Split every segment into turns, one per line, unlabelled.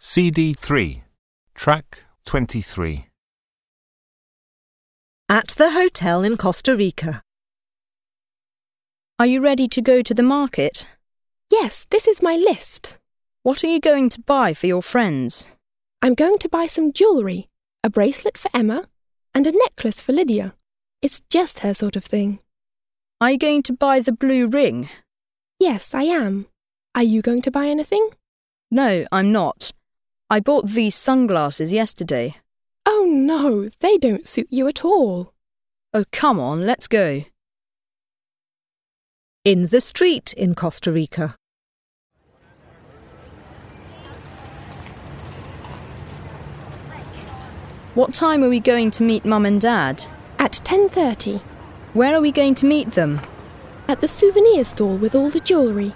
CD3, Track 23.
At the hotel in Costa Rica.
Are you ready to go to the market?
Yes, this is my list.
What are you going to buy for your friends?
I'm going to buy some jewellery, a bracelet for Emma, and a necklace for Lydia. It's just her sort of thing.
Are you going to buy the blue ring?
Yes, I am. Are you going to buy anything?
No, I'm not. I bought these sunglasses yesterday.
Oh no, they don't suit you at all.
Oh, come on, let's go.
In the street in Costa Rica.
What time are we going to meet Mum and Dad?
At 10:30.
Where are we going to meet them?
At the souvenir stall with all the jewellery.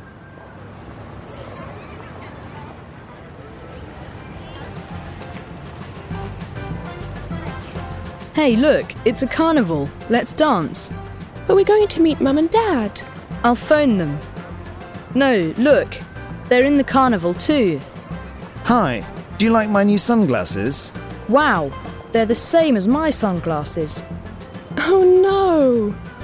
Hey, look, it's a carnival. Let's dance.
But we're going to meet Mum and Dad.
I'll phone them. No, look, they're in the carnival too.
Hi, do you like my new sunglasses?
Wow, they're the same as my sunglasses.
Oh no!